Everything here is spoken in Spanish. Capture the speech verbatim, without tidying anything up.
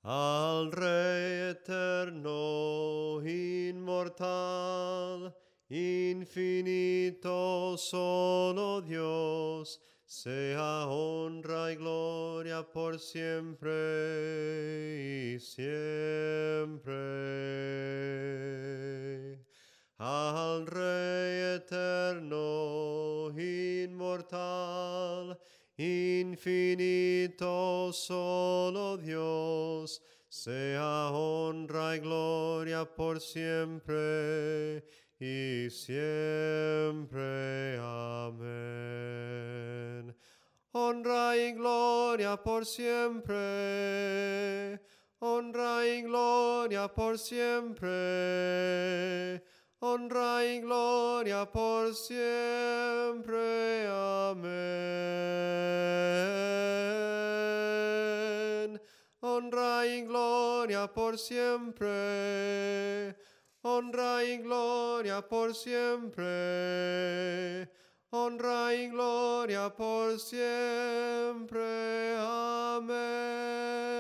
Al Rey eterno, inmortal, infinito, solo Dios, sea honra y gloria por siempre y siempre. Al Rey eterno, inmortal, infinito, solo Dios, sea honra y gloria por siempre y siempre. Amén. Honra y gloria por siempre. Honra y gloria por siempre. Honra y gloria por siempre. Amén. Honra y gloria por siempre. Honra y gloria por siempre. Honra y gloria por siempre. Amén.